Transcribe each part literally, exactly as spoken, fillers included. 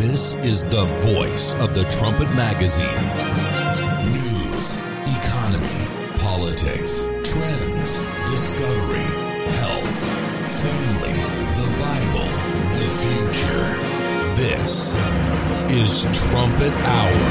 This is the voice of the Trumpet Magazine. News, economy, politics, trends, discovery, health, family, the Bible, the future. This is Trumpet Hour.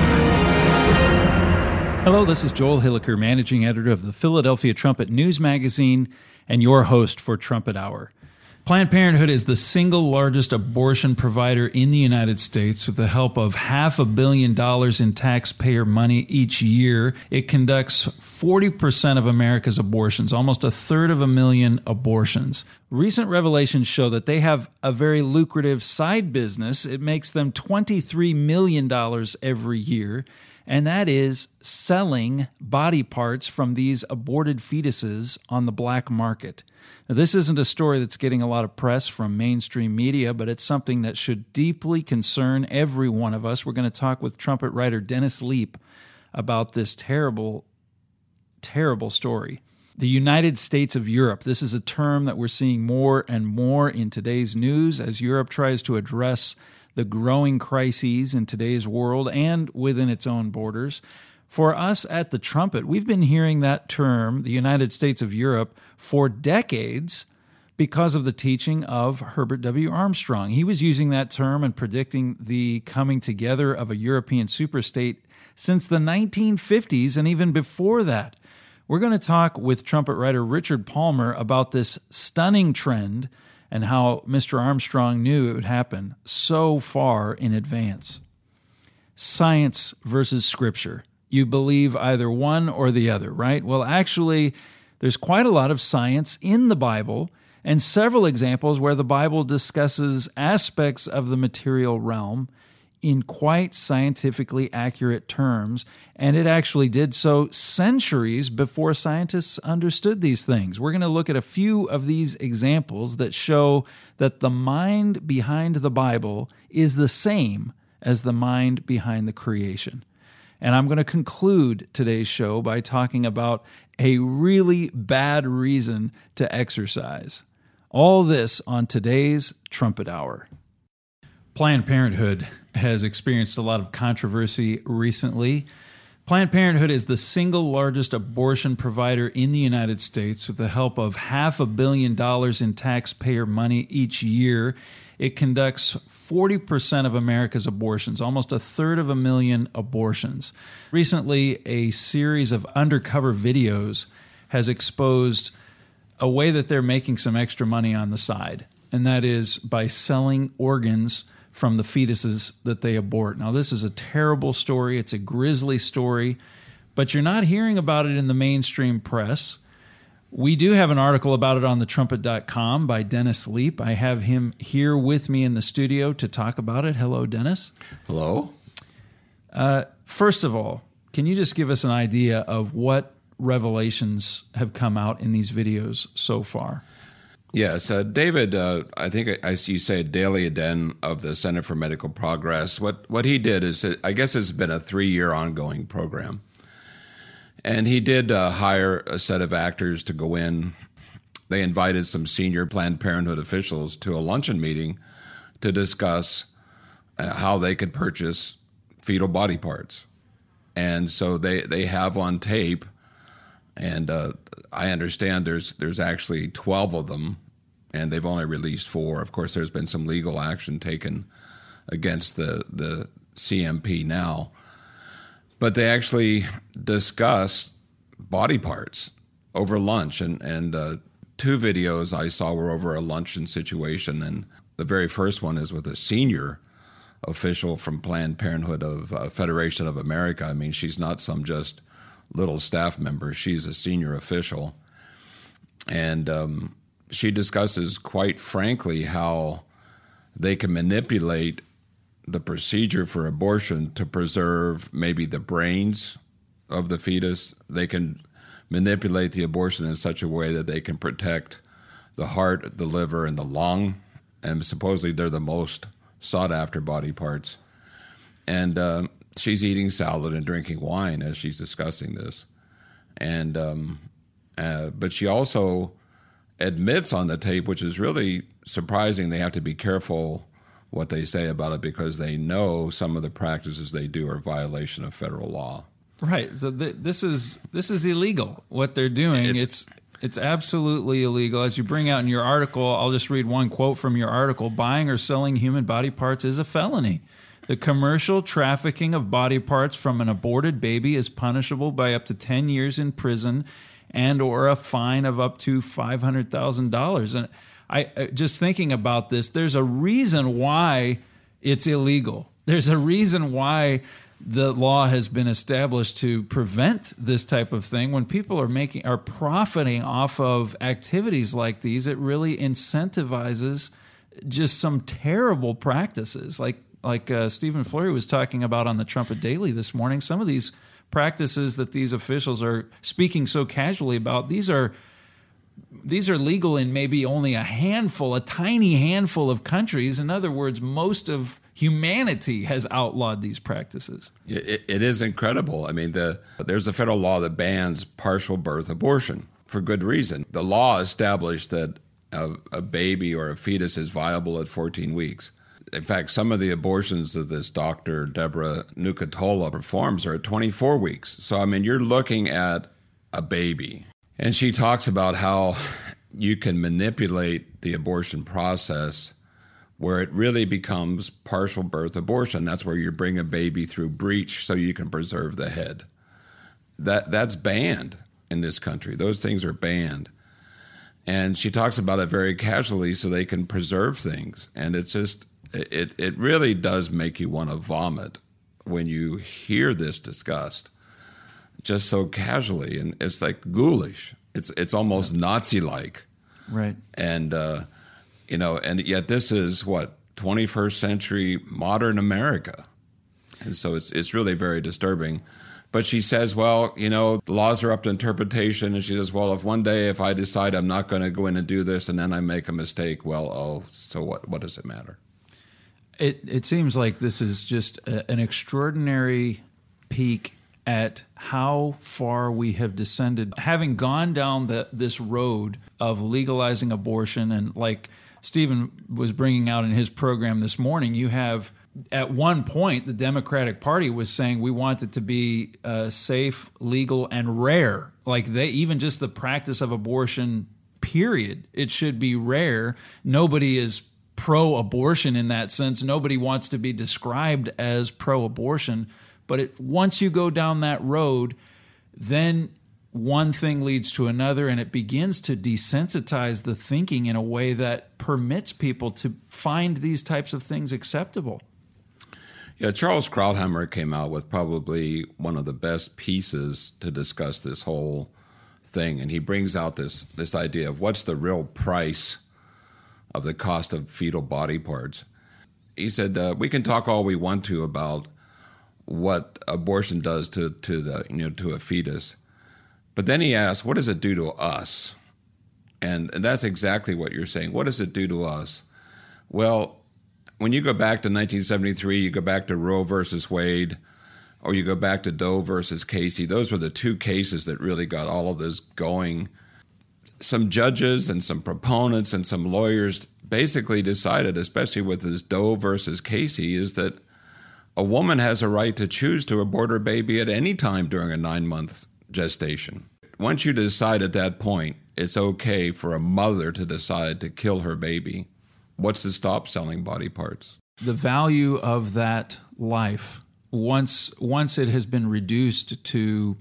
Hello, this is Joel Hilliker, managing editor of the Philadelphia Trumpet News Magazine and your host for Trumpet Hour. Planned Parenthood is the single largest abortion provider in the United States. With the help of half a billion dollars in taxpayer money each year, it conducts forty percent of America's abortions, almost a third of a million abortions. Recent revelations show that they have a very lucrative side business. It makes them twenty-three million dollars every year, and that is selling body parts from these aborted fetuses on the black market. Now, this isn't a story that's getting a lot of press from mainstream media, but it's something that should deeply concern every one of us. We're going to talk with trumpet writer Dennis Leap about this terrible, terrible story. The United States of Europe. This is a term that we're seeing more and more in today's news as Europe tries to address the growing crises in today's world and within its own borders. For us at the Trumpet, we've been hearing that term, the United States of Europe, for decades because of the teaching of Herbert W. Armstrong. He was using that term and predicting the coming together of a European superstate since the nineteen fifties and even before that. We're going to talk with trumpet writer Richard Palmer about this stunning trend and how Mister Armstrong knew it would happen so far in advance. Science versus Scripture. You believe either one or the other, right? Well, actually, there's quite a lot of science in the Bible and several examples where the Bible discusses aspects of the material realm in quite scientifically accurate terms, and it actually did so centuries before scientists understood these things. We're going to look at a few of these examples that show that the mind behind the Bible is the same as the mind behind the creation. And I'm going to conclude today's show by talking about a really bad reason to exercise. All this on today's Trumpet Hour. Planned Parenthood has experienced a lot of controversy recently. Planned Parenthood is the single largest abortion provider in the United States. With the help of half a billion dollars in taxpayer money each year, it conducts forty percent of America's abortions, almost a third of a million abortions. Recently, a series of undercover videos has exposed a way that they're making some extra money on the side, and that is by selling organs from the fetuses that they abort. Now, this is a terrible story. It's a grisly story, but you're not hearing about it in the mainstream press. We do have an article about it on the trumpet dot com by Dennis Leap. I have him here with me in the studio to talk about it. Hello, Dennis. Hello. Uh, first of all, can you just give us an idea of what revelations have come out in these videos so far? Yes, uh, David, uh, I think I, I see you say Daily Aden of the Center for Medical Progress. What what he did is, I guess it's been a three-year ongoing program. And he did uh, hire a set of actors to go in. They invited some senior Planned Parenthood officials to a luncheon meeting to discuss uh, how they could purchase fetal body parts. And so they, they have on tape, and uh, I understand there's there's actually twelve of them, and they've only released four. Of course, there's been some legal action taken against the, the C M P now. But they actually discuss body parts over lunch, and, and uh, two videos I saw were over a luncheon situation, and the very first one is with a senior official from Planned Parenthood of uh, Federation of America. I mean, she's not some just little staff member. She's a senior official, and um, she discusses quite frankly how they can manipulate the procedure for abortion to preserve maybe the brains of the fetus. They can manipulate the abortion in such a way that they can protect the heart, the liver, and the lung, and supposedly they're the most sought-after body parts. And uh, she's eating salad and drinking wine as she's discussing this. And um, uh, but she also admits on the tape, which is really surprising, they have to be careful what they say about it because they know some of the practices they do are a violation of federal law. Right. So th- this is this is illegal. What they're doing, it's, it's it's absolutely illegal. As you bring out in your article, I'll just read one quote from your article: "Buying or selling human body parts is a felony. The commercial trafficking of body parts from an aborted baby is punishable by up to ten years in prison and or a fine of up to five hundred thousand dollars." And I just thinking about this, there's a reason why it's illegal. There's a reason why the law has been established to prevent this type of thing. When people are making are profiting off of activities like these, it really incentivizes just some terrible practices. Like like uh, Stephen Flurry was talking about on the Trumpet Daily this morning, some of these practices that these officials are speaking so casually about, these are these are legal in maybe only a handful, a tiny handful of countries. In other words, most of humanity has outlawed these practices. It, it is incredible. I mean, the, there's a federal law that bans partial birth abortion for good reason. The law established that a, a baby or a fetus is viable at fourteen weeks. In fact, some of the abortions that this doctor, Deborah Nucatola, performs are at twenty-four weeks. So, I mean, you're looking at a baby. And she talks about how you can manipulate the abortion process where it really becomes partial birth abortion. That's where you bring a baby through breech so you can preserve the head. That that's banned in this country. Those things are banned. And she talks about it very casually so they can preserve things. And it's just, it, it really does make you want to vomit when you hear this discussed just so casually. And it's like ghoulish. It's it's almost Nazi-like. Right. And, uh, you know, and yet this is what, twenty-first century modern America. And so it's it's really very disturbing. But she says, well, you know, laws are up to interpretation. And she says, well, if one day if I decide I'm not going to go in and do this and then I make a mistake, well, oh, so what? What does it matter? It it seems like this is just a, an extraordinary peek at how far we have descended, having gone down the, this road of legalizing abortion. And like Stephen was bringing out in his program this morning, you have at one point the Democratic Party was saying we want it to be uh, safe, legal, and rare. Like they even just the practice of abortion, period. It should be rare. Nobody is pro-abortion in that sense. Nobody wants to be described as pro-abortion. But it, once you go down that road, then one thing leads to another, and it begins to desensitize the thinking in a way that permits people to find these types of things acceptable. Yeah, Charles Krauthammer came out with probably one of the best pieces to discuss this whole thing, and he brings out this this idea of what's the real price of the cost of fetal body parts. He said, uh, we can talk all we want to about what abortion does to, to the you know to a fetus. But then he asks, what does it do to us? And, and that's exactly what you're saying. What does it do to us? Well, when you go back to nineteen seventy-three, you go back to Roe versus Wade, or you go back to Doe versus Casey. Those were the two cases that really got all of this going. Some judges and some proponents and some lawyers basically decided, especially with this Doe versus Casey, is that a woman has a right to choose to abort her baby at any time during a nine-month gestation. Once you decide at that point it's okay for a mother to decide to kill her baby, what's to stop selling body parts? The value of that life, once once it has been reduced to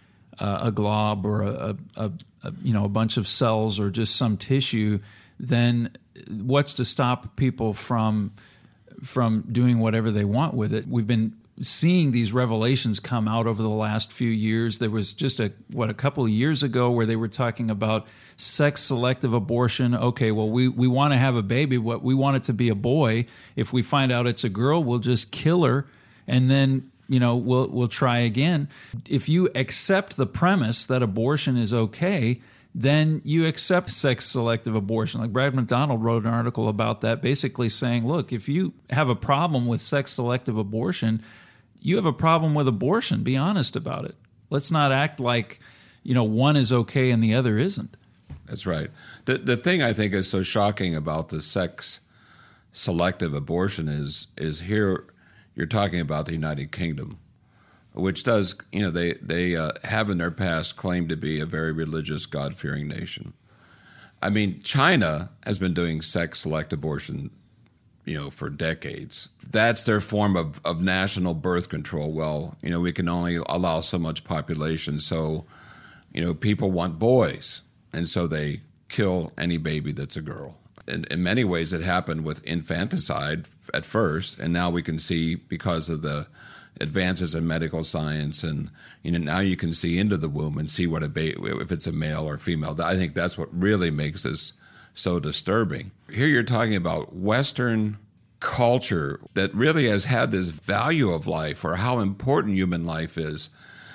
uh, a glob or a, a, a you know a bunch of cells or just some tissue, then what's to stop people from from doing whatever they want with it? We've been seeing these revelations come out over the last few years. There was just a what a couple of years ago where they were talking about sex selective abortion. Okay, well we we want to have a baby, what we want it to be a boy. If we find out it's a girl, we'll just kill her and then, you know, we'll we'll try again. If you accept the premise that abortion is okay, then you accept sex-selective abortion. Like Brad McDonald wrote an article about that, basically saying, look, if you have a problem with sex-selective abortion, you have a problem with abortion. Be honest about it. Let's not act like, you know, one is okay and the other isn't. That's right. The the thing I think is so shocking about the sex selective abortion is is here. You're talking about the United Kingdom, which does, you know, they they uh, have in their past claimed to be a very religious, God-fearing nation. I mean, China has been doing sex-select abortion, you know, for decades. That's their form of, of national birth control. Well, you know, we can only allow so much population, so, you know, people want boys, and so they kill any baby that's a girl. In, in many ways, it happened with infanticide at first, and now we can see, because of the advances in medical science, and you know, now you can see into the womb and see what a baby, if it's a male or female. I think that's what really makes this so disturbing. Here you're talking about Western culture that really has had this value of life, or how important human life is.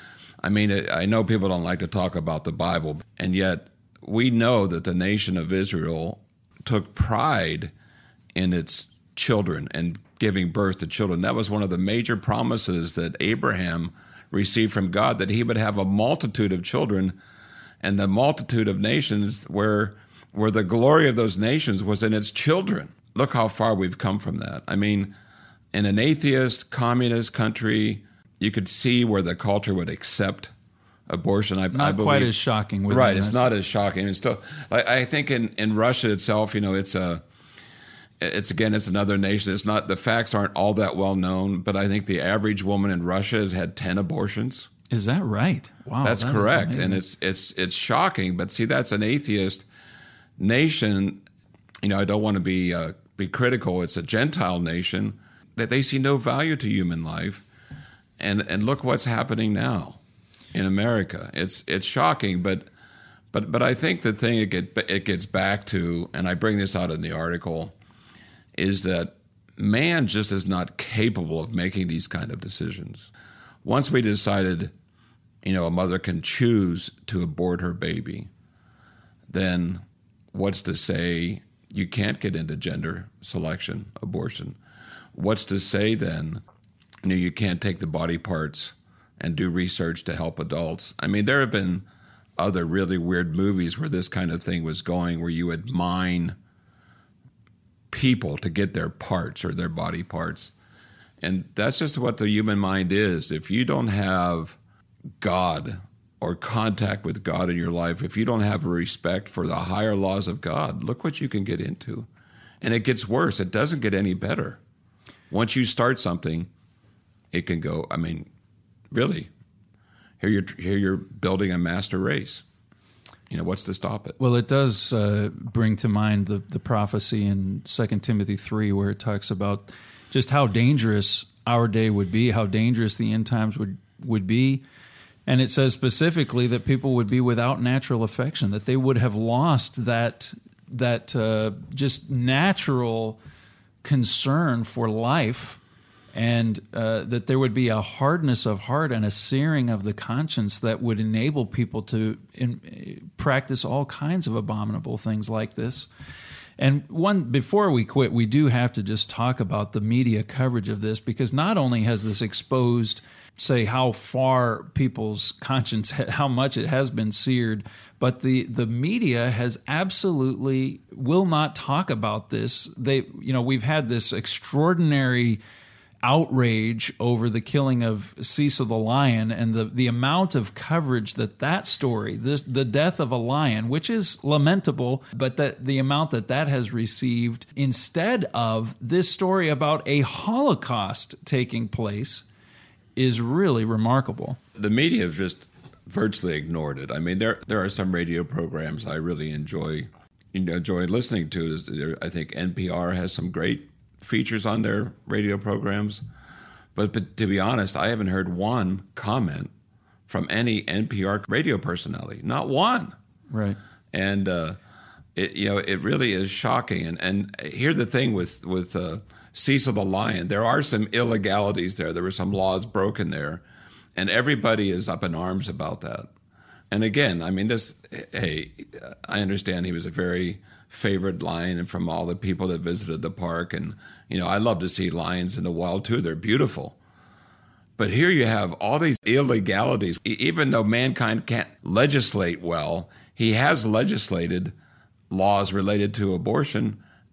I mean, I know people don't like to talk about the Bible, and yet we know that the nation of Israel took pride in its children and giving birth to children. That was one of the major promises that Abraham received from God, that he would have a multitude of children, and the multitude of nations, where where the glory of those nations was in its children. Look how far we've come from that. I mean, in an atheist, communist country, you could see where the culture would accept abortion. I, not I believe, quite as shocking. Right, it's not as shocking. It's still, I, I think in, in Russia itself, you know, it's a, it's again, it's another nation. It's not, the facts aren't all that well known, but I think the average woman in Russia has had ten abortions. Is that right? Wow, that's that correct, and it's it's it's shocking. But see, that's an atheist nation. You know, I don't want to be uh, be critical. It's a Gentile nation that they see no value to human life, and and look what's happening now in America. It's it's shocking, but but but I think the thing it get it gets back to, and I bring this out in the article, is that man just is not capable of making these kind of decisions. Once we decided, you know, a mother can choose to abort her baby, then what's to say you can't get into gender selection, abortion? What's to say then, you know, you can't take the body parts and do research to help adults? I mean, there have been other really weird movies where this kind of thing was going, where you would mine people to get their parts or their body parts. And that's just what the human mind is. If you don't have God or contact with God in your life, if you don't have a respect for the higher laws of God, look what you can get into. And it gets worse. It doesn't get any better. Once you start something, it can go, I mean, really, here you're, here you're building a master race. You know, what's to stop it? Well, it does uh, bring to mind the, the prophecy in Second Timothy three, where it talks about just how dangerous our day would be, how dangerous the end times would, would be. And it says specifically that people would be without natural affection, that they would have lost that, that uh, just natural concern for life, and uh, that there would be a hardness of heart and a searing of the conscience that would enable people to in, practice all kinds of abominable things like this. And one, before we quit, we do have to just talk about the media coverage of this, because not only has this exposed, say, how far people's conscience, how much it has been seared, but the, the media has absolutely will not talk about this. They, you know, we've had this extraordinary outrage over the killing of Cecil the lion, and the, the amount of coverage that that story, this, the death of a lion, which is lamentable, but that the amount that that has received instead of this story about a Holocaust taking place is really remarkable. The media have just virtually ignored it. I mean, there there are some radio programs I really enjoy you know, enjoy listening to. I think N P R has some great features on their radio programs, but, but to be honest, I haven't heard one comment from any N P R radio personality, not one. Right. And uh, it, you know, it really is shocking. And and here's the thing with with uh, Cecil the lion, there are some illegalities there. There were some laws broken there, and everybody is up in arms about that. And again, I mean, this. Hey, I understand he was a very favored lion, and from all the people that visited the park, and you know, I love to see lions in the wild too. They're beautiful. But here you have all these illegalities. Even though mankind can't legislate well, he has legislated laws related to abortion,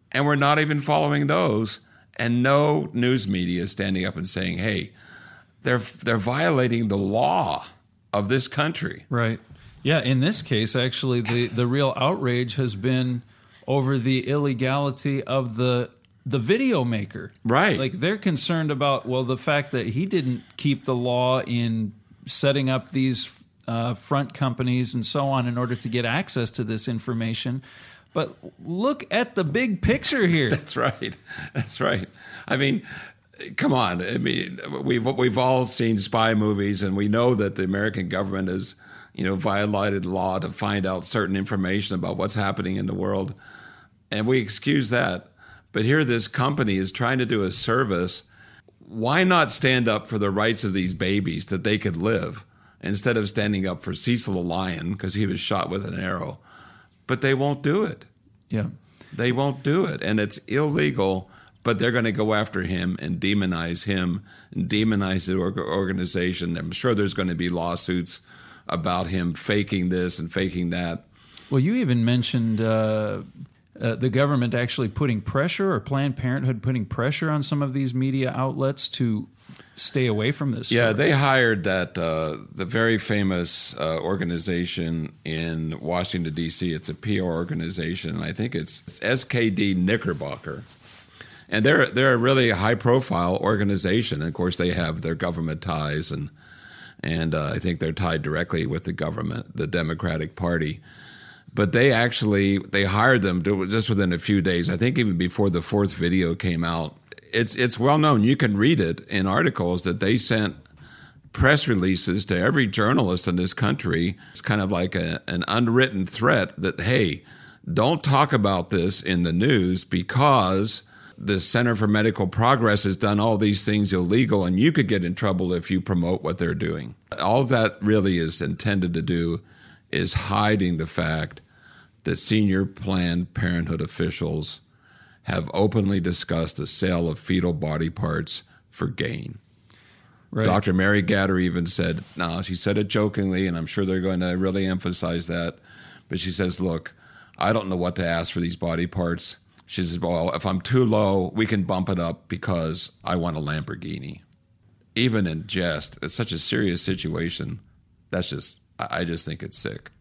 And we're not even following those. And no news media is standing up and saying, hey, they're they're violating the law of this country. Right. Yeah, in this case, actually, the, the real outrage has been over the illegality of the the video maker. Right. Like, they're concerned about, well, the fact that he didn't keep the law in setting up these uh, front companies and so on in order to get access to this information. But look at the big picture here. That's right. That's right. I mean, come on. I mean, we've we've all seen spy movies, and we know that the American government has, you know, violated law to find out certain information about what's happening in the world, and we excuse that. But here, this company is trying to do a service. Why not stand up for the rights of these babies that they could live, instead of standing up for Cecil the lion because he was shot with an arrow? But they won't do it. Yeah. They won't do it. And it's illegal, but they're going to go after him and demonize him and demonize the organization. I'm sure there's going to be lawsuits about him faking this and faking that. Well, you even mentioned uh, uh, the government actually putting pressure, or Planned Parenthood putting pressure on some of these media outlets to stay away from this. Yeah, story. they hired that uh, the very famous uh, organization in Washington, D C. It's a P R organization, and I think it's, it's S K D Knickerbocker. And they're they're a really high-profile organization. And of course, they have their government ties, and and uh, I think they're tied directly with the government, the Democratic Party. But they actually they hired them to, just within a few days. I think even before the fourth video came out. It's it's well known. You can read it in articles that they sent press releases to every journalist in this country. It's kind of like a, an unwritten threat that, hey, don't talk about this in the news because the Center for Medical Progress has done all these things illegal, and you could get in trouble if you promote what they're doing. All that really is intended to do is hiding the fact that senior Planned Parenthood officials have openly discussed the sale of fetal body parts for gain. Right. Doctor Mary Gatter even said, no, she said it jokingly, and I'm sure they're going to really emphasize that. But she says, look, I don't know what to ask for these body parts. She says, well, if I'm too low, we can bump it up because I want a Lamborghini. Even in jest, it's such a serious situation. That's just, I just think it's sick.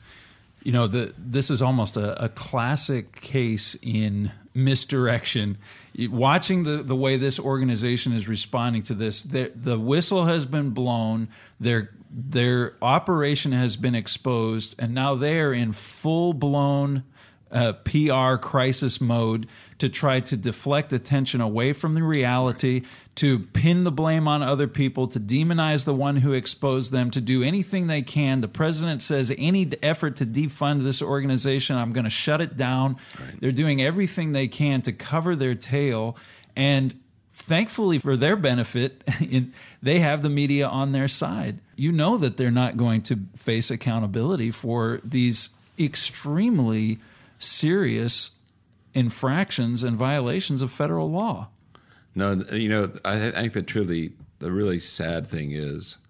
You know, the, this is almost a, a classic case in misdirection. Watching the, the way this organization is responding to this, the, the whistle has been blown, their their operation has been exposed, and now they are in full-blown uh, P R crisis mode to try to deflect attention away from the reality, to pin the blame on other people, to demonize the one who exposed them, to do anything they can. The president says any effort to defund this organization, I'm going to shut it down. Right. They're doing everything they can to cover their tail. And thankfully for their benefit, they have the media on their side. You know that they're not going to face accountability for these extremely serious infractions and violations of federal law. No, you know, I think that truly the really sad thing is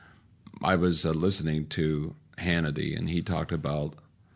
I was uh, listening to Hannity, and he talked about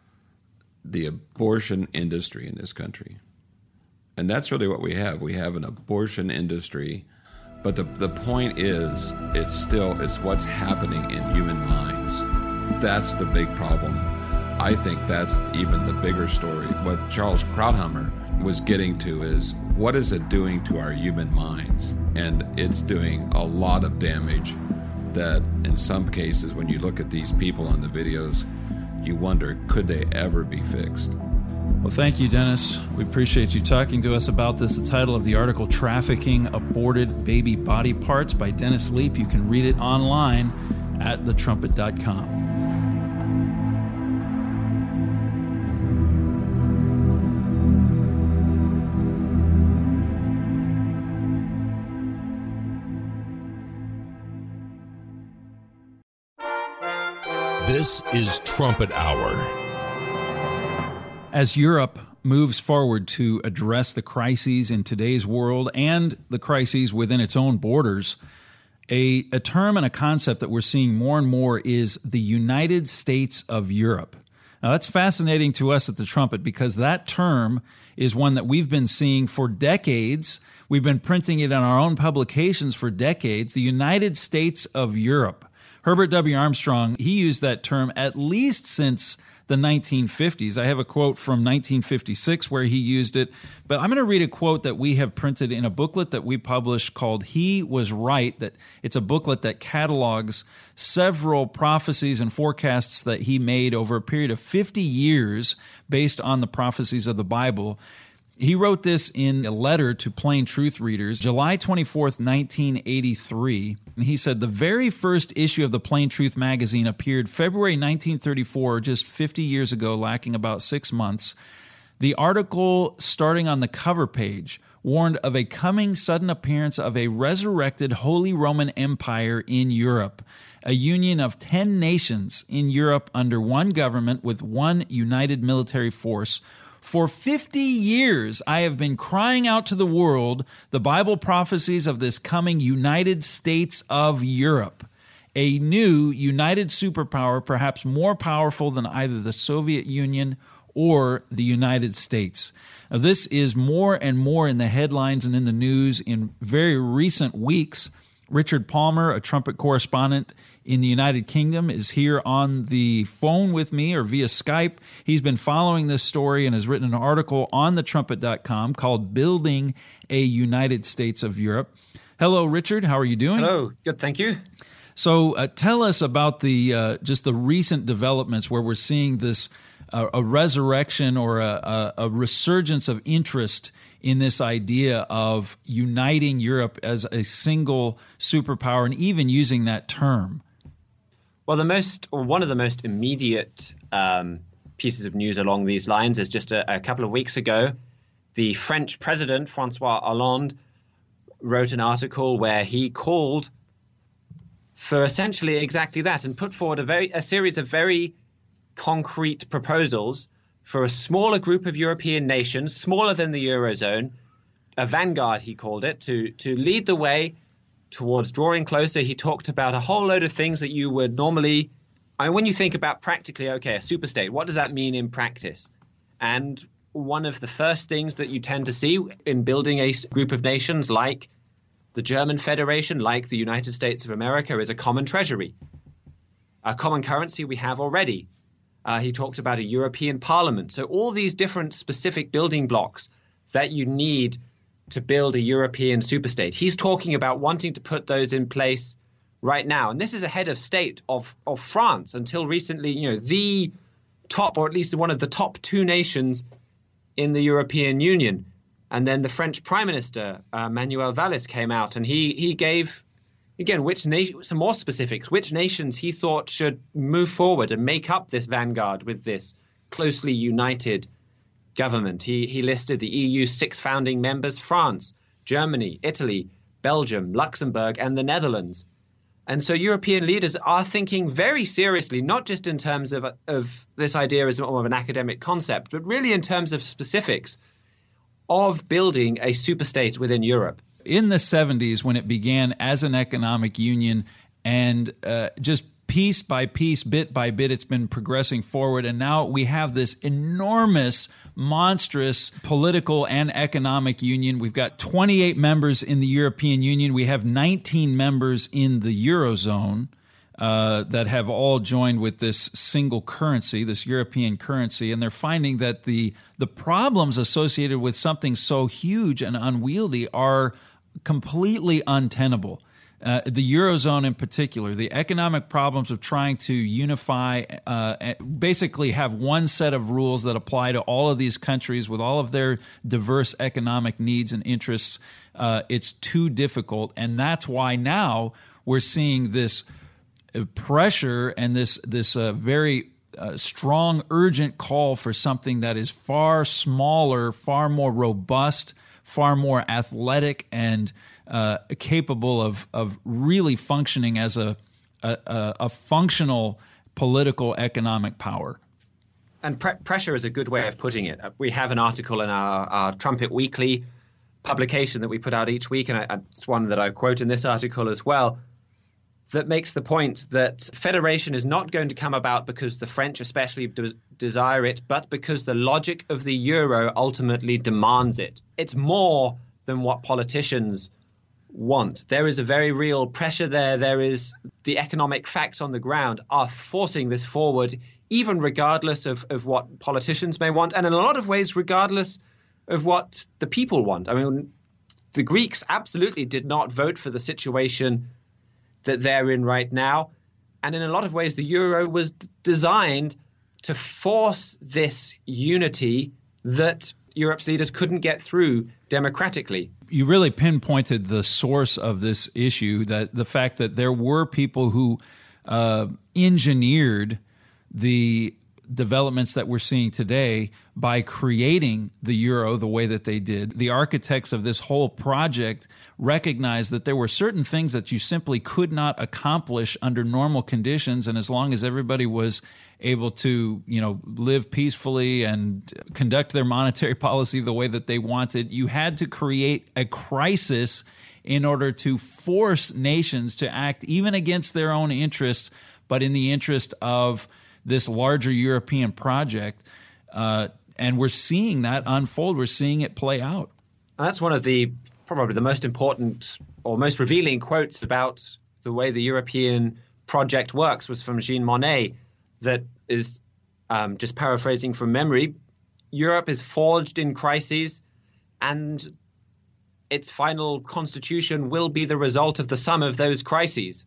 the abortion industry in this country. And that's really what we have. We have an abortion industry. But the, the point is, it's still, it's what's happening in human minds. That's the big problem. I think that's even the bigger story. What Charles Krauthammer was getting to is, what is it doing to our human minds? And it's doing a lot of damage that in some cases, when you look at these people on the videos, you wonder, could they ever be fixed? Well, thank you, Dennis. We appreciate you talking to us about this. The title of the article, Trafficking Aborted Baby Body Parts by Dennis Leap. You can read it online at the trumpet dot com. This is Trumpet Hour. As Europe moves forward to address the crises in today's world and the crises within its own borders, a, a term and a concept that we're seeing more and more is the United States of Europe. Now, that's fascinating to us at the Trumpet because that term is one that we've been seeing for decades. We've been printing it in our own publications for decades. The United States of Europe. Herbert W. Armstrong, he used that term at least since the nineteen fifties. I have a quote from nineteen fifty-six where he used it, but I'm going to read a quote that we have printed in a booklet that we published called He Was Right. That it's a booklet that catalogs several prophecies and forecasts that he made over a period of fifty years based on the prophecies of the Bible. He wrote this in a letter to Plain Truth readers, July twenty-fourth, nineteen eighty-three. And he said, the very first issue of the Plain Truth magazine appeared February nineteen thirty-four, just fifty years ago, lacking about six months. The article, starting on the cover page, warned of a coming sudden appearance of a resurrected Holy Roman Empire in Europe, a union of ten nations in Europe under one government with one united military force. For fifty years, I have been crying out to the world the Bible prophecies of this coming United States of Europe, a new united superpower, perhaps more powerful than either the Soviet Union or the United States. Now, this is more and more in the headlines and in the news in very recent weeks. Richard Palmer, a Trumpet correspondent in the United Kingdom, is here on the phone with me or via Skype. He's been following this story and has written an article on the trumpet dot com called Building a United States of Europe. Hello, Richard. How are you doing? Hello. Good, thank you. So uh, tell us about the uh, just the recent developments where we're seeing this uh, a resurrection or a, a, a resurgence of interest in this idea of uniting Europe as a single superpower and even using that term. Well, the most, or one of the most immediate um, pieces of news along these lines is just a, a couple of weeks ago, the French president, Francois Hollande, wrote an article where he called for essentially exactly that and put forward a very a series of very concrete proposals for a smaller group of European nations, smaller than the Eurozone, a vanguard, he called it, to, to lead the way towards drawing closer. He talked about a whole load of things that you would normally, I mean, when you think about practically, okay, a superstate, what does that mean in practice? And one of the first things that you tend to see in building a group of nations like the German Federation, like the United States of America, is a common treasury. A common currency we have already. Uh, he talked about a European Parliament. So all these different specific building blocks that you need to build a European superstate. He's talking about wanting to put those in place right now. And this is a head of state of, of France, until recently, you know, the top, or at least one of the top two nations in the European Union. And then the French Prime Minister, uh, Manuel Valls, came out and he he gave... Again, which nation, some more specifics, which nations he thought should move forward and make up this vanguard with this closely united government. He, he listed the E U's six founding members: France, Germany, Italy, Belgium, Luxembourg, and the Netherlands. And so European leaders are thinking very seriously, not just in terms of, of this idea as more of an academic concept, but really in terms of specifics of building a superstate within Europe. In the seventies, when it began as an economic union, and uh, just piece by piece, bit by bit, it's been progressing forward. And now we have this enormous, monstrous political and economic union. We've got twenty-eight members in the European Union. We have nineteen members in the Eurozone uh, that have all joined with this single currency, this European currency. And they're finding that the the problems associated with something so huge and unwieldy are completely untenable. Uh, the Eurozone in particular, the economic problems of trying to unify, uh, basically have one set of rules that apply to all of these countries with all of their diverse economic needs and interests, uh, it's too difficult. And that's why now we're seeing this pressure and this, this uh, very uh, strong, urgent call for something that is far smaller, far more robust, far more athletic and uh, capable of of really functioning as a, a a functional political economic power. And pre- pressure is a good way of putting it. We have an article in our, our Trumpet Weekly publication that we put out each week, and I, it's one that I quote in this article as well. that makes the point that federation is not going to come about because the French especially de- desire it, but because the logic of the euro ultimately demands it. It's more than what politicians want. There is a very real pressure there. There is the economic facts on the ground are forcing this forward, even regardless of, of what politicians may want, and in a lot of ways, regardless of what the people want. I mean, the Greeks absolutely did not vote for the situation that they're in right now. And in a lot of ways, the euro was d- designed to force this unity that Europe's leaders couldn't get through democratically. You really pinpointed the source of this issue, that the fact that there were people who uh, engineered the developments that we're seeing today by creating the euro the way that they did. The architects of this whole project recognized that there were certain things that you simply could not accomplish under normal conditions, and as long as everybody was able to, you know, live peacefully and conduct their monetary policy the way that they wanted, you had to create a crisis in order to force nations to act even against their own interests, but in the interest of this larger European project. Uh, and we're seeing that unfold. We're seeing it play out. And that's one of the probably the most important or most revealing quotes about the way the European project works was from Jean Monnet, that is, um, just paraphrasing from memory, Europe is forged in crises, and its final constitution will be the result of the sum of those crises.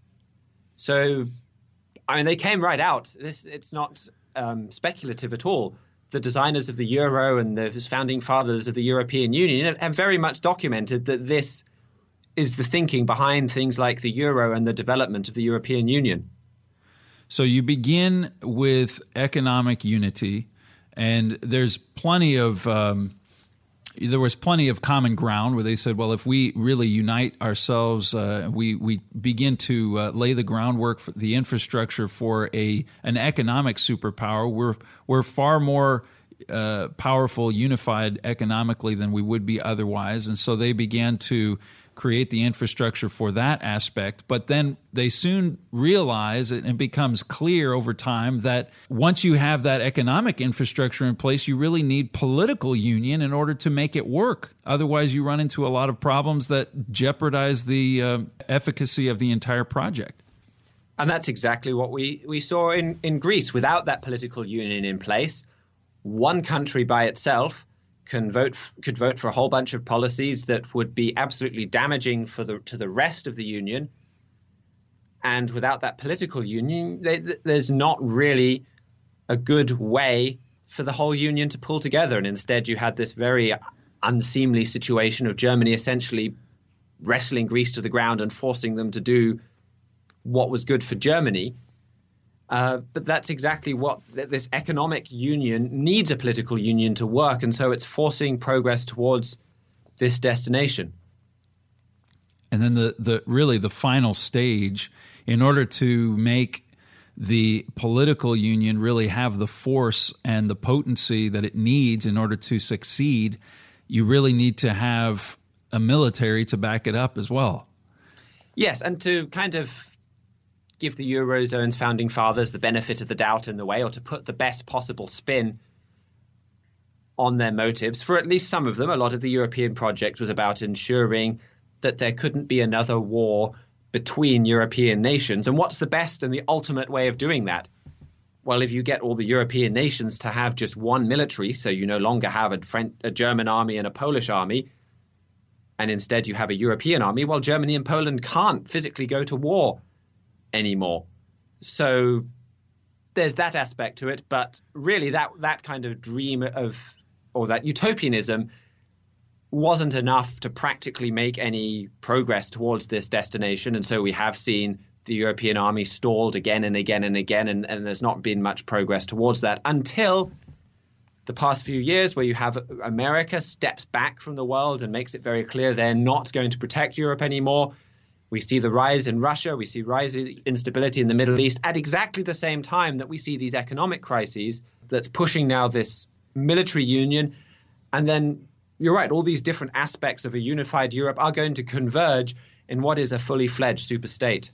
So, I mean, they came right out. This it's not um, speculative at all. The designers of the euro and the founding fathers of the European Union have, have very much documented that this is the thinking behind things like the euro and the development of the European Union. So you begin with economic unity, and there's plenty of um, there was plenty of common ground where they said, well, if we really unite ourselves, uh, we we begin to uh, lay the groundwork for the infrastructure for a an economic superpower. We're we're far more uh, powerful, unified economically than we would be otherwise, and so they began to create the infrastructure for that aspect. But then they soon realize, and it becomes clear over time, that once you have that economic infrastructure in place, you really need political union in order to make it work. Otherwise, you run into a lot of problems that jeopardize the uh, efficacy of the entire project. And that's exactly what we, we saw in, in Greece. Without that political union in place, one country by itself can vote could vote for a whole bunch of policies that would be absolutely damaging for the to the rest of the union. And without that political union, they, there's not really a good way for the whole union to pull together. And instead, you had this very unseemly situation of Germany essentially wrestling Greece to the ground and forcing them to do what was good for Germany. Uh, but that's exactly what this economic union needs, a political union to work. And so it's forcing progress towards this destination. And then the, the really the final stage, in order to make the political union really have the force and the potency that it needs in order to succeed, you really need to have a military to back it up as well. Yes, and to kind of give the Eurozone's founding fathers the benefit of the doubt in the way, or to put the best possible spin on their motives. For at least some of them, a lot of the European project was about ensuring that there couldn't be another war between European nations. And what's the best and the ultimate way of doing that? Well, if you get all the European nations to have just one military, so you no longer have a, French, a German army and a Polish army, and instead you have a European army, well, Germany and Poland can't physically go to war anymore. So there's that aspect to it, but really that that kind of dream of, or that utopianism wasn't enough to practically make any progress towards this destination. And so we have seen the European army stalled again and again and again, and, and there's not been much progress towards that until the past few years, where you have America steps back from the world and makes it very clear they're not going to protect Europe anymore. We see the rise in Russia, we see rising instability in the Middle East at exactly the same time that we see these economic crises that's pushing now this military union. And then, you're right, all these different aspects of a unified Europe are going to converge in what is a fully fledged superstate.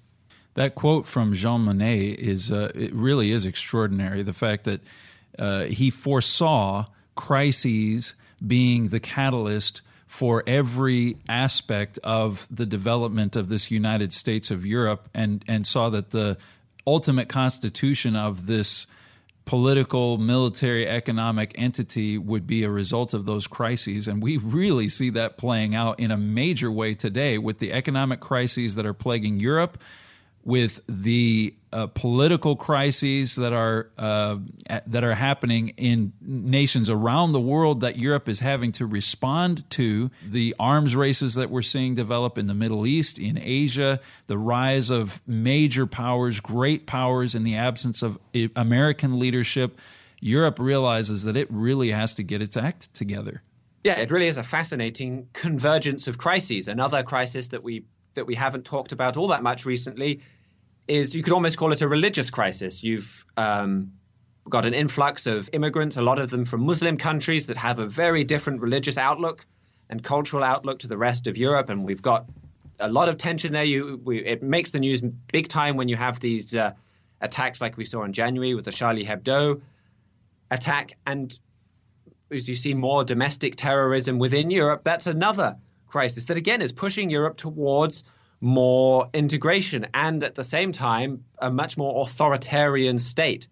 That quote from Jean Monnet is uh, it really is extraordinary. The fact that uh, he foresaw crises being the catalyst for every aspect of the development of this United States of Europe, and, and saw that the ultimate constitution of this political, military, economic entity would be a result of those crises. And we really see that playing out in a major way today with the economic crises that are plaguing Europe, with the uh, political crises that are uh, that are happening in nations around the world that Europe is having to respond to, the arms races that we're seeing develop in the Middle East, in Asia, the rise of major powers, great powers in the absence of American leadership. Europe realizes that it really has to get its act together. Yeah, it really is a fascinating convergence of crises. Another crisis that we that we haven't talked about all that much recently is, you could almost call it a religious crisis. You've um, got an influx of immigrants, a lot of them from Muslim countries that have a very different religious outlook and cultural outlook to the rest of Europe. And we've got a lot of tension there. You, we, it makes the news big time when you have these uh, attacks like we saw in January with the Charlie Hebdo attack. And as you see more domestic terrorism within Europe, that's another crisis that, again, is pushing Europe towards more integration and, at the same time, a much more authoritarian state.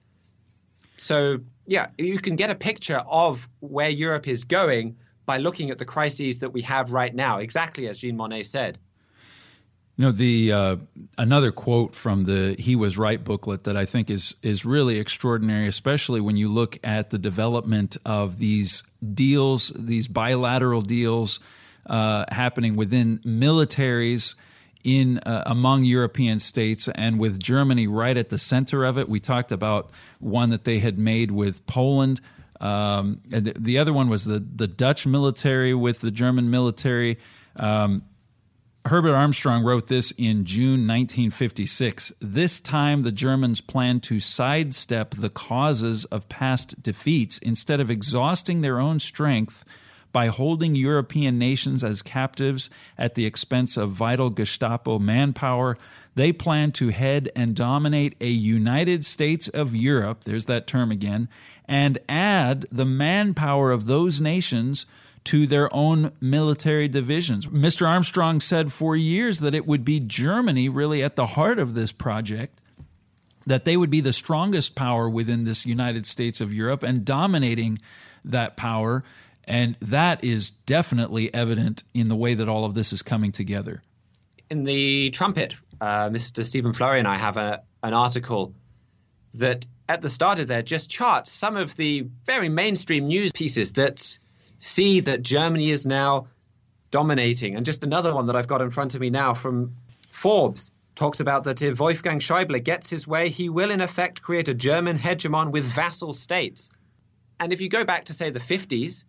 So, yeah, you can get a picture of where Europe is going by looking at the crises that we have right now, exactly as Jean Monnet said. You know, the uh, another quote from the He Was Right booklet that I think is is really extraordinary, especially when you look at the development of these deals, these bilateral deals uh, happening within militaries in uh, among European states, and with Germany right at the center of it. We talked about one that they had made with Poland. Um, and the, the other one was the, the Dutch military with the German military. Um, Herbert Armstrong wrote this in June nineteen fifty-six. This time, the Germans planned to sidestep the causes of past defeats. Instead of exhausting their own strength by holding European nations as captives at the expense of vital Gestapo manpower, they planned to head and dominate a United States of Europe, there's that term again, and add the manpower of those nations to their own military divisions. Mister Armstrong said for years that it would be Germany really at the heart of this project, that they would be the strongest power within this United States of Europe and dominating that power. And that is definitely evident in the way that all of this is coming together. In the Trumpet, uh, Mister Stephen Flurry and I have a, an article that at the start of there just charts some of the very mainstream news pieces that see that Germany is now dominating. And just another one that I've got in front of me now from Forbes talks about that if Wolfgang Schäuble gets his way, he will in effect create a German hegemon with vassal states. And if you go back to, say, the fifties,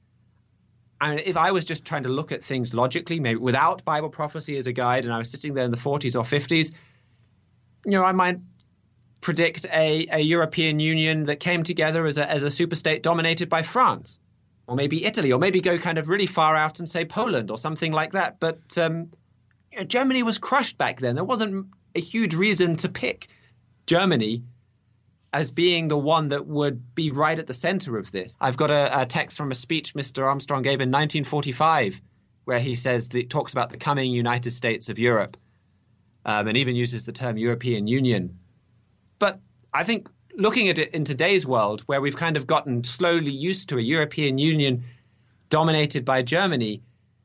and if I was just trying to look at things logically, maybe without Bible prophecy as a guide, and I was sitting there in the forties or fifties, you know, I might predict a, a European Union that came together as a, as a superstate dominated by France, or maybe Italy, or maybe go kind of really far out and say Poland or something like that. But um, you know, Germany was crushed back then. There wasn't a huge reason to pick Germany as being the one that would be right at the center of this. I've got a, a text from a speech Mister Armstrong gave in nineteen forty-five, where he says that, talks about the coming United States of Europe, um, and even uses the term European Union. But I think looking at it in today's world, where we've kind of gotten slowly used to a European Union dominated by Germany,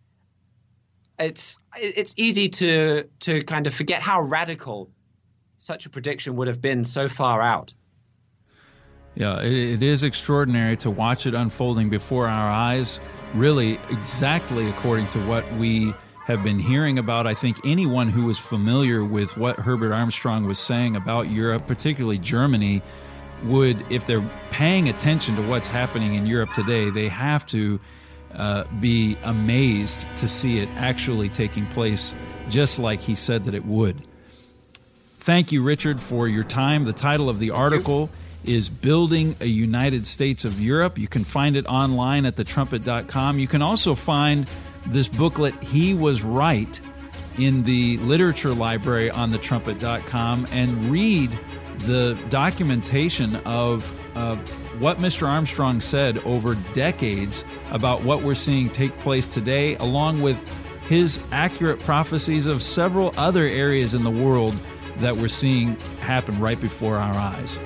it's it's easy to to kind of forget how radical such a prediction would have been so far out. Yeah, it, it is extraordinary to watch it unfolding before our eyes, really exactly according to what we have been hearing about. I think anyone who was familiar with what Herbert Armstrong was saying about Europe, particularly Germany, would, if they're paying attention to what's happening in Europe today, they have to uh, be amazed to see it actually taking place just like he said that it would. Thank you, Richard, for your time. The title of the article is Building a United States of Europe. You can find it online at the trumpet dot com. You can also find this booklet, He Was Right, in the literature library on the trumpet dot com and read the documentation of uh, what Mister Armstrong said over decades about what we're seeing take place today, along with his accurate prophecies of several other areas in the world that we're seeing happen right before our eyes.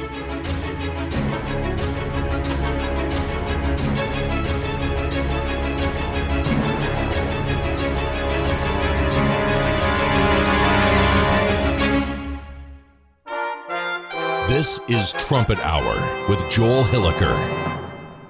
This is Trumpet Hour with Joel Hilliker.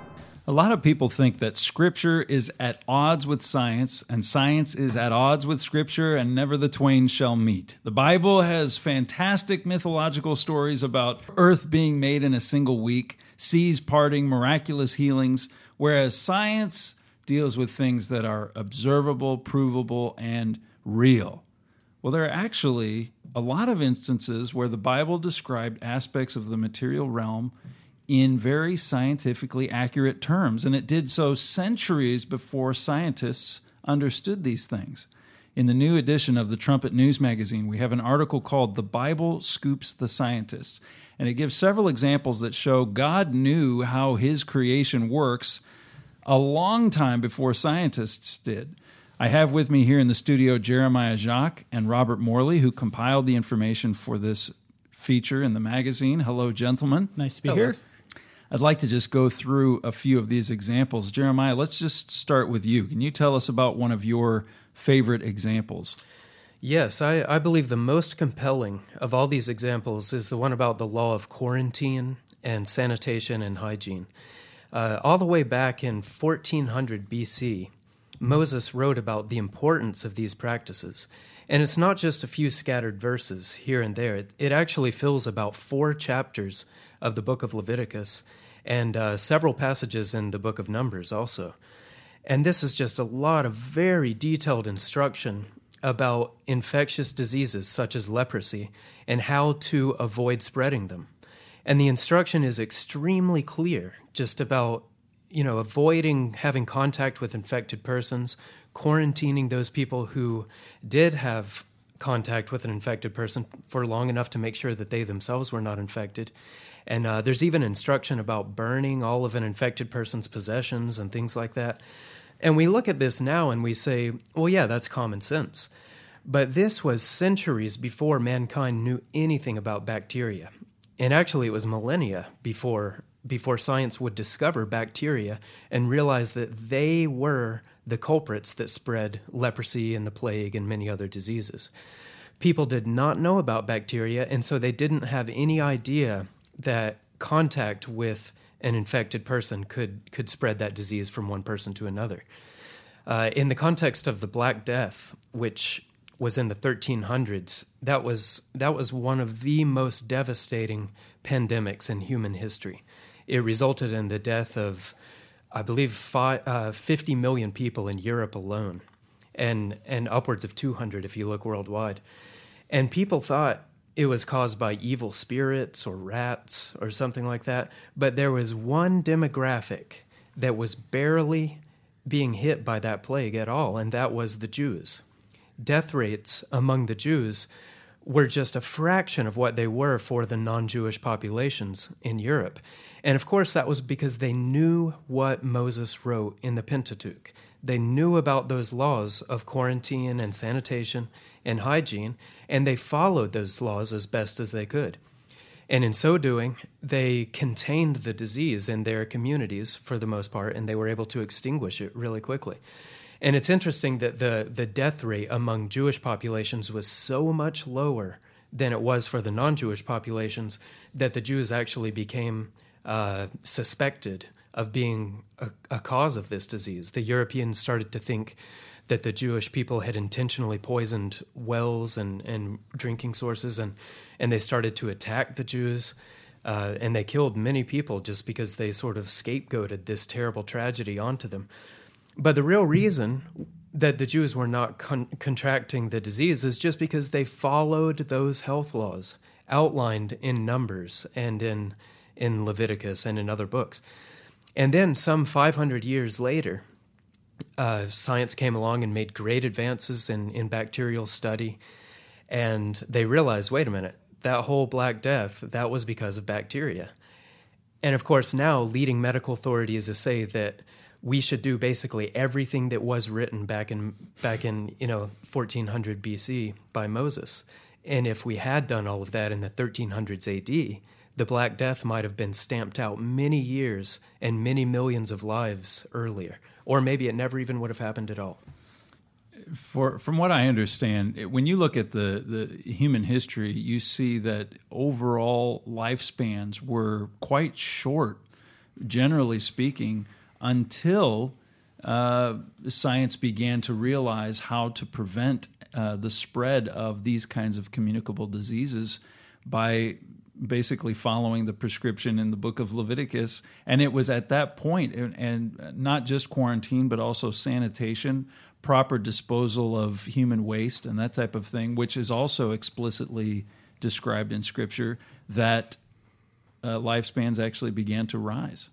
A lot of people think that Scripture is at odds with science, and science is at odds with Scripture, and never the twain shall meet. The Bible has fantastic mythological stories about earth being made in a single week, seas parting, miraculous healings, whereas science deals with things that are observable, provable, and real. Well, there are actually a lot of instances where the Bible described aspects of the material realm in very scientifically accurate terms, and it did so centuries before scientists understood these things. In the new edition of the Trumpet News magazine, we have an article called "The Bible Scoops the Scientists," and it gives several examples that show God knew how his creation works a long time before scientists did. I have with me here in the studio Jeremiah Jacques and Robert Morley, who compiled the information for this feature in the magazine. Hello, gentlemen. Nice to be Hello. here. I'd like to just go through a few of these examples. Jeremiah, let's just start with you. Can you tell us about one of your favorite examples? Yes, I, I believe the most compelling of all these examples is the one about the law of quarantine and sanitation and hygiene. Uh, all the way back in fourteen hundred B C, Moses wrote about the importance of these practices. And it's not just a few scattered verses here and there. It, it actually fills about four chapters of the book of Leviticus and uh, several passages in the book of Numbers also. And this is just a lot of very detailed instruction about infectious diseases such as leprosy and how to avoid spreading them. And the instruction is extremely clear just about you know, avoiding having contact with infected persons, quarantining those people who did have contact with an infected person for long enough to make sure that they themselves were not infected. And uh, there's even instruction about burning all of an infected person's possessions and things like that. And we look at this now and we say, well, yeah, that's common sense. But this was centuries before mankind knew anything about bacteria. And actually, it was millennia before before science would discover bacteria and realize that they were the culprits that spread leprosy and the plague and many other diseases. People did not know about bacteria, and so they didn't have any idea that contact with an infected person could, could spread that disease from one person to another. Uh, in the context of the Black Death, which was in the thirteen hundreds, that was that was one of the most devastating pandemics in human history. It resulted in the death of, I believe, five, uh, fifty million people in Europe alone, and and upwards of two hundred if you look worldwide. And people thought it was caused by evil spirits or rats or something like that. But there was one demographic that was barely being hit by that plague at all, and that was the Jews. Death rates among the Jews were just a fraction of what they were for the non-Jewish populations in Europe. And of course, that was because they knew what Moses wrote in the Pentateuch. They knew about those laws of quarantine and sanitation and hygiene, and they followed those laws as best as they could. And in so doing, they contained the disease in their communities for the most part, and they were able to extinguish it really quickly. And it's interesting that the, the death rate among Jewish populations was so much lower than it was for the non-Jewish populations that the Jews actually became uh, suspected of being a, a cause of this disease. The Europeans started to think that the Jewish people had intentionally poisoned wells and, and drinking sources, and, and they started to attack the Jews, uh, and they killed many people just because they sort of scapegoated this terrible tragedy onto them. But the real reason that the Jews were not con- contracting the disease is just because they followed those health laws outlined in Numbers and in in Leviticus and in other books. And then some five hundred years later, uh, science came along and made great advances in, in bacterial study. And they realized, wait a minute, that whole Black Death, that was because of bacteria. And of course, now leading medical authorities say that we should do basically everything that was written back in back in you know fourteen hundred B C by Moses. And if we had done all of that in the thirteen hundreds A D, the Black Death might have been stamped out many years and many millions of lives earlier, or maybe it never even would have happened at all. For, from what I understand, when you look at the, the human history, you see that overall lifespans were quite short, generally speaking, until uh, science began to realize how to prevent uh, the spread of these kinds of communicable diseases by basically following the prescription in the book of Leviticus. And it was at that point, and, and not just quarantine, but also sanitation, proper disposal of human waste and that type of thing, which is also explicitly described in Scripture, that uh, lifespans actually began to rise.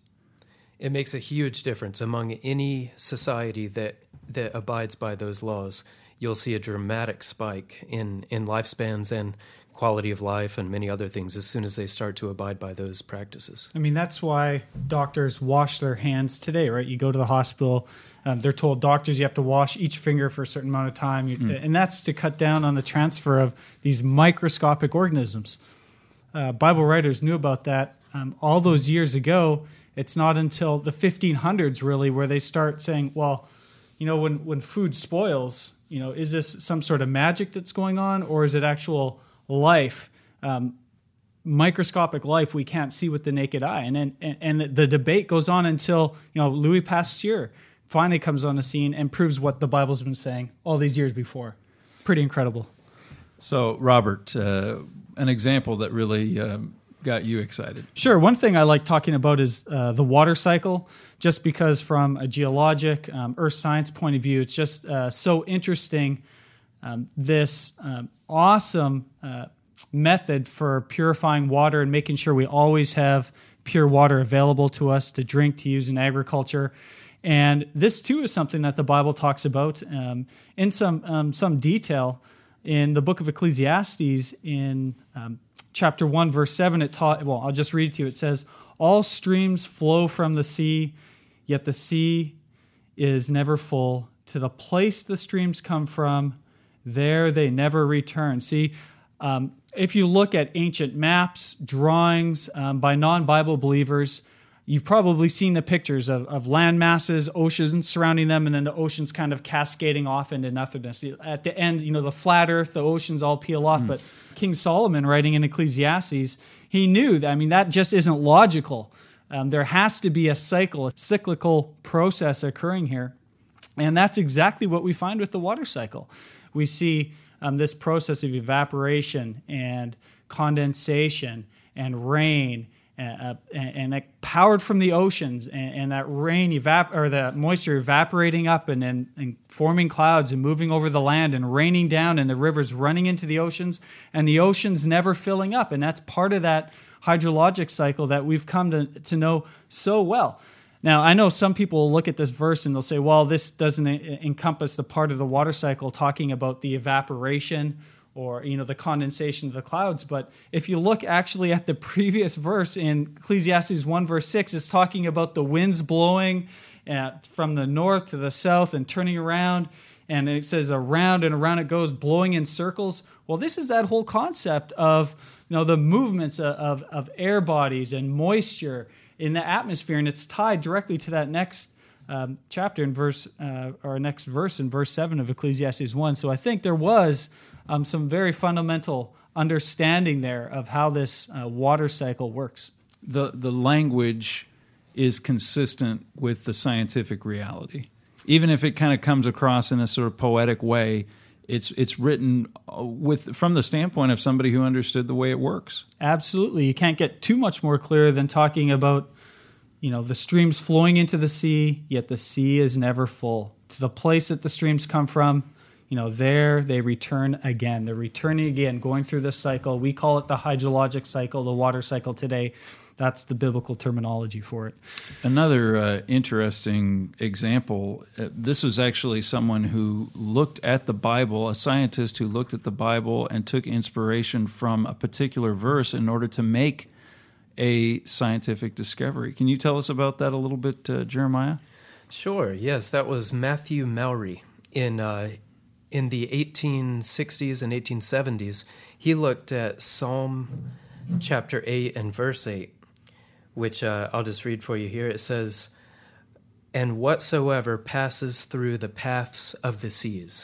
It makes a huge difference among any society that, that abides by those laws. You'll see a dramatic spike in, in lifespans and quality of life and many other things as soon as they start to abide by those practices. I mean, that's why doctors wash their hands today, right? You go to the hospital, um, they're told, doctors, you have to wash each finger for a certain amount of time. You, mm. And that's to cut down on the transfer of these microscopic organisms. Uh, Bible writers knew about that um, all those years ago. It's not until the fifteen hundreds, really, where they start saying, well, you know, when, when food spoils, you know, is this some sort of magic that's going on, or is it actual life, um, microscopic life we can't see with the naked eye? And, and and the debate goes on until, you know, Louis Pasteur finally comes on the scene and proves what the Bible's been saying all these years before. Pretty incredible. So, Robert, uh, an example that really um, got you excited. Sure. One thing I like talking about is uh, the water cycle, just because from a geologic, um, earth science point of view, it's just uh, so interesting. Um, this um, awesome uh, method for purifying water and making sure we always have pure water available to us to drink, to use in agriculture. And this, too, is something that the Bible talks about um, in some um, some detail. In the book of Ecclesiastes, in um, chapter one, verse seven, it taught, well, I'll just read it to you. It says, all streams flow from the sea, yet the sea is never full. To the place the streams come from, there they never return. See, um, if you look at ancient maps, drawings um, by non-Bible believers, you've probably seen the pictures of, of land masses, oceans surrounding them, and then the oceans kind of cascading off into nothingness. At the end, you know, the flat earth, the oceans all peel off. Mm. But King Solomon, writing in Ecclesiastes, he knew that, I mean, that just isn't logical. Um, there has to be a cycle, a cyclical process occurring here. And that's exactly what we find with the water cycle. We see um, this process of evaporation and condensation and rain, uh, and, and powered from the oceans, and, and that rain evap or that moisture evaporating up and, and, and forming clouds and moving over the land and raining down, and the rivers running into the oceans, and the oceans never filling up. And that's part of that hydrologic cycle that we've come to, to know so well. Now, I know some people will look at this verse and they'll say, well, this doesn't encompass the part of the water cycle talking about the evaporation or, you know, the condensation of the clouds. But if you look actually at the previous verse in Ecclesiastes one, verse six, it's talking about the winds blowing uh, from the north to the south and turning around. And it says around and around it goes, blowing in circles. Well, this is that whole concept of, you know, the movements of, of, of air bodies and moisture in the atmosphere, and it's tied directly to that next um, chapter in verse, uh, or next verse in verse seven of Ecclesiastes one. So I think there was um, some very fundamental understanding there of how this uh, water cycle works. The the language is consistent with the scientific reality, even if it kind of comes across in a sort of poetic way. It's it's written with from the standpoint of somebody who understood the way it works. Absolutely. You can't get too much more clear than talking about, you know, the streams flowing into the sea, yet the sea is never full. To the place that the streams come from, you know, there they return again. They're returning again, going through this cycle. We call it the hydrologic cycle, the water cycle today. That's the biblical terminology for it. Another uh, interesting example, uh, this was actually someone who looked at the Bible, a scientist who looked at the Bible and took inspiration from a particular verse in order to make a scientific discovery. Can you tell us about that a little bit, uh, Jeremiah? Sure, yes. That was Matthew Maury in uh, in the eighteen sixties and eighteen seventies. He looked at Psalm chapter eight and verse eight, which uh, I'll just read for you here. It says, "And whatsoever passes through the paths of the seas."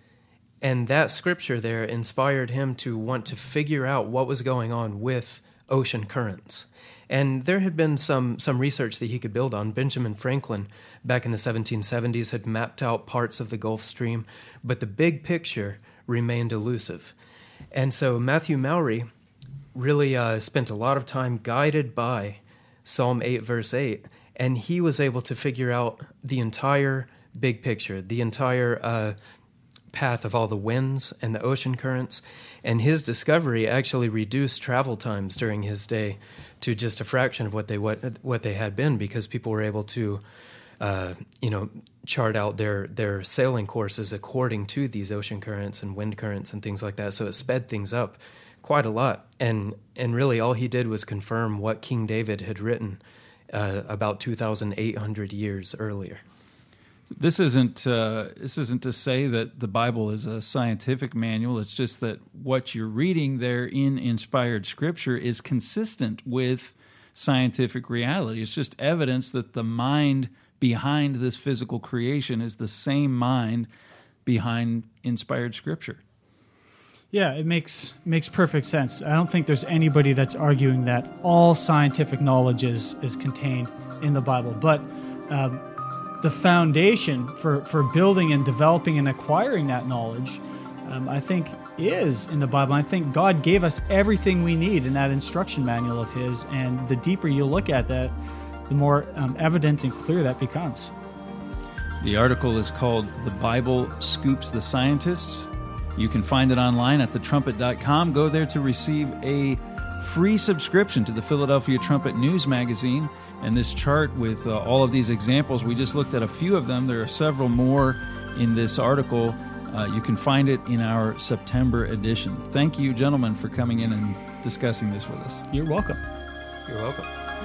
And that scripture there inspired him to want to figure out what was going on with ocean currents. And there had been some some research that he could build on. Benjamin Franklin, back in the seventeen seventies, had mapped out parts of the Gulf Stream, but the big picture remained elusive. And so Matthew Maury really uh, spent a lot of time guided by Psalm eight, verse eight, and he was able to figure out the entire big picture, the entire uh, path of all the winds and the ocean currents, and his discovery actually reduced travel times during his day to just a fraction of what they what what they had been, because people were able to, uh, you know, chart out their their sailing courses according to these ocean currents and wind currents and things like that. So it sped things up quite a lot, and and really all he did was confirm what King David had written uh, about two thousand eight hundred years earlier. This isn't uh, this isn't to say that the Bible is a scientific manual. It's just that what you're reading there in inspired Scripture is consistent with scientific reality. It's just evidence that the mind behind this physical creation is the same mind behind inspired Scripture. Yeah, it makes makes perfect sense. I don't think there's anybody that's arguing that all scientific knowledge is, is contained in the Bible. But um, the foundation for, for building and developing and acquiring that knowledge, um, I think, is in the Bible. I think God gave us everything we need in that instruction manual of His, and the deeper you look at that, the more um, evident and clear that becomes. The article is called "The Bible Scoops the Scientists." You can find it online at the trumpet dot com. Go there to receive a free subscription to the Philadelphia Trumpet News Magazine. And this chart with uh, all of these examples, we just looked at a few of them. There are several more in this article. Uh, you can find it in our September edition. Thank you, gentlemen, for coming in and discussing this with us. You're welcome. You're welcome.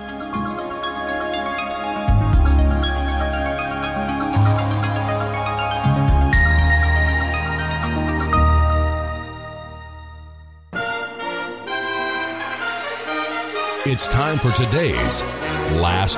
It's time for today's Last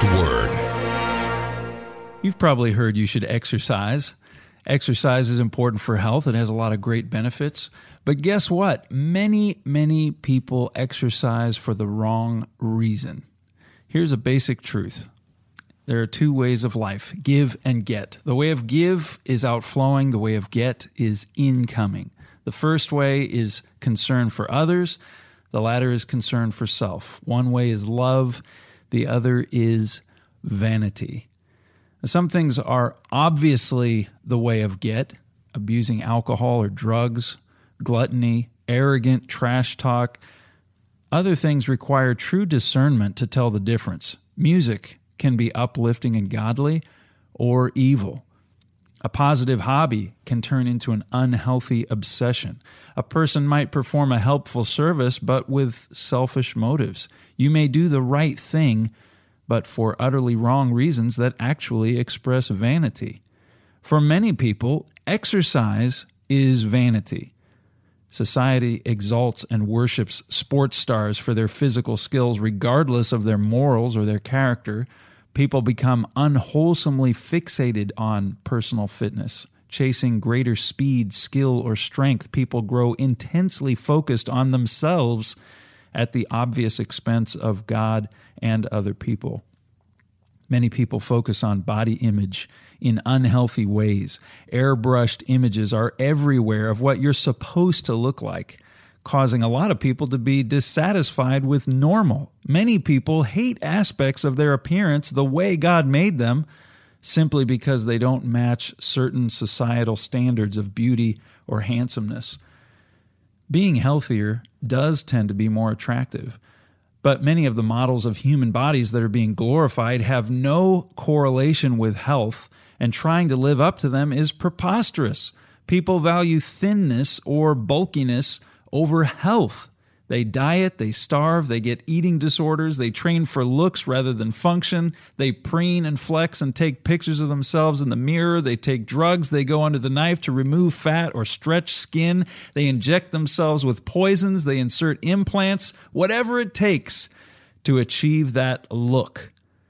Word. You've probably heard you should exercise. Exercise is important for health. It has a lot of great benefits. But guess what? Many, many people exercise for the wrong reason. Here's a basic truth. There are two ways of life, give and get. The way of give is outflowing. The way of get is incoming. The first way is concern for others. The latter is concern for self. One way is love. The other is vanity. Some things are obviously the way of get, abusing alcohol or drugs, gluttony, arrogant trash talk. Other things require true discernment to tell the difference. Music can be uplifting and godly or evil. A positive hobby can turn into an unhealthy obsession. A person might perform a helpful service, but with selfish motives. You may do the right thing, but for utterly wrong reasons that actually express vanity. For many people, exercise is vanity. Society exalts and worships sports stars for their physical skills, regardless of their morals or their character. People become unwholesomely fixated on personal fitness. Chasing greater speed, skill, or strength, people grow intensely focused on themselves at the obvious expense of God and other people. Many people focus on body image in unhealthy ways. Airbrushed images are everywhere of what you're supposed to look like, causing a lot of people to be dissatisfied with normal. Many people hate aspects of their appearance the way God made them, simply because they don't match certain societal standards of beauty or handsomeness. Being healthier does tend to be more attractive, but many of the models of human bodies that are being glorified have no correlation with health, and trying to live up to them is preposterous. People value thinness or bulkiness over health. They diet, they starve, they get eating disorders, they train for looks rather than function, they preen and flex and take pictures of themselves in the mirror, they take drugs, they go under the knife to remove fat or stretch skin, they inject themselves with poisons, they insert implants, whatever it takes to achieve that look.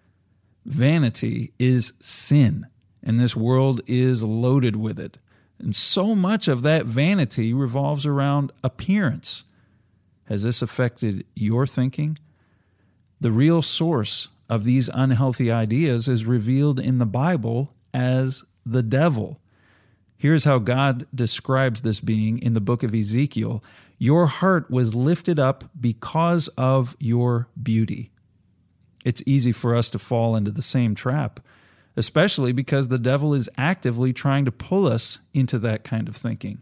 Vanity is sin, and this world is loaded with it. And so much of that vanity revolves around appearance. Has this affected your thinking? The real source of these unhealthy ideas is revealed in the Bible as the devil. Here's how God describes this being in the book of Ezekiel. Your heart was lifted up because of your beauty. It's easy for us to fall into the same trap, especially because the devil is actively trying to pull us into that kind of thinking.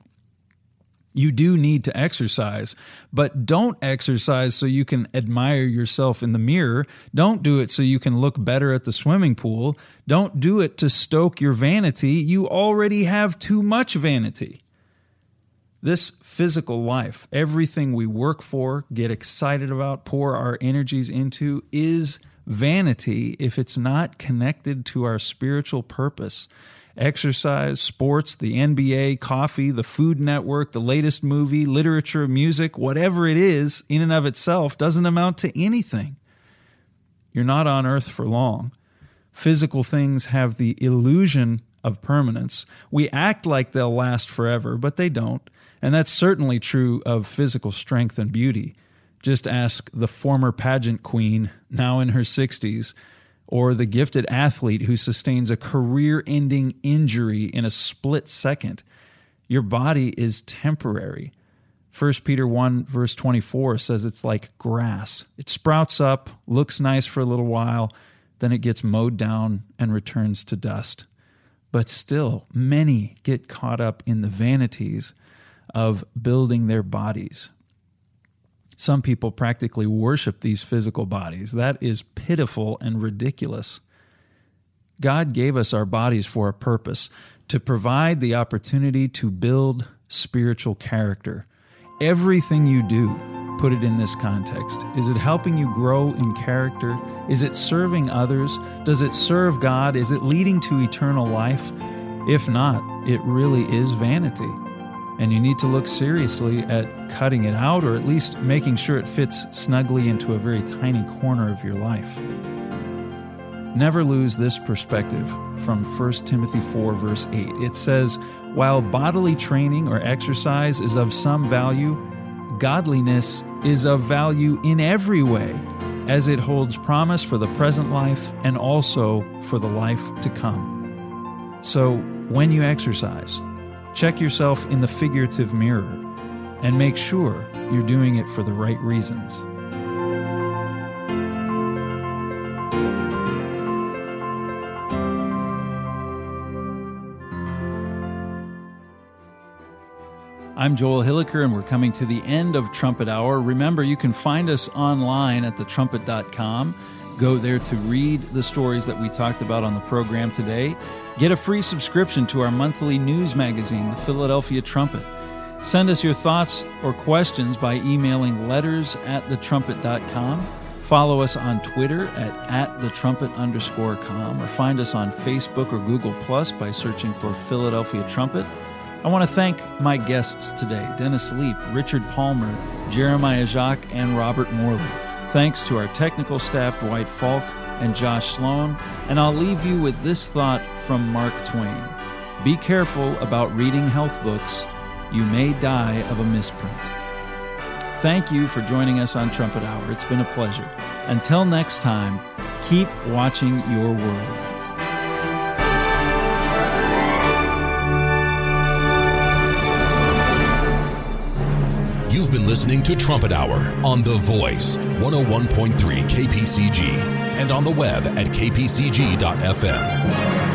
You do need to exercise, but don't exercise so you can admire yourself in the mirror. Don't do it so you can look better at the swimming pool. Don't do it to stoke your vanity. You already have too much vanity. This physical life, everything we work for, get excited about, pour our energies into, is vanity if it's not connected to our spiritual purpose. Exercise, sports, the N B A, coffee, the Food Network, the latest movie, literature, music, whatever it is, in and of itself, doesn't amount to anything. You're not on earth for long. Physical things have the illusion of permanence. We act like they'll last forever, but they don't. And that's certainly true of physical strength and beauty. Just ask the former pageant queen, now in her sixties, or the gifted athlete who sustains a career-ending injury in a split second. Your body is temporary. First Peter one, verse twenty-four says it's like grass. It sprouts up, looks nice for a little while, then it gets mowed down and returns to dust. But still, many get caught up in the vanities of building their bodies. Some people practically worship these physical bodies. That is pitiful and ridiculous. God gave us our bodies for a purpose, to provide the opportunity to build spiritual character. Everything you do, put it in this context. Is it helping you grow in character? Is it serving others? Does it serve God? Is it leading to eternal life? If not, it really is vanity. And you need to look seriously at cutting it out, or at least making sure it fits snugly into a very tiny corner of your life. Never lose this perspective from First Timothy four, verse eight. It says, while bodily training or exercise is of some value, godliness is of value in every way, as it holds promise for the present life and also for the life to come. So when you exercise, check yourself in the figurative mirror and make sure you're doing it for the right reasons. I'm Joel Hilliker, and we're coming to the end of Trumpet Hour. Remember, you can find us online at the trumpet dot com. Go there to read the stories that we talked about on the program today. Get a free subscription to our monthly news magazine, The Philadelphia Trumpet. Send us your thoughts or questions by emailing letters at the trumpet dot com. Follow us on Twitter at, at the trumpet underscore com, or find us on Facebook or Google Plus by searching for Philadelphia Trumpet. I want to thank my guests today, Dennis Leap, Richard Palmer, Jeremiah Jacques, and Robert Morley. Thanks to our technical staff, Dwight Falk and Josh Sloan. And I'll leave you with this thought from Mark Twain. Be careful about reading health books. You may die of a misprint. Thank you for joining us on Trumpet Hour. It's been a pleasure. Until next time, keep watching your world. You've been listening to Trumpet Hour on The Voice, one oh one point three K P C G, and on the web at k p c g dot f m.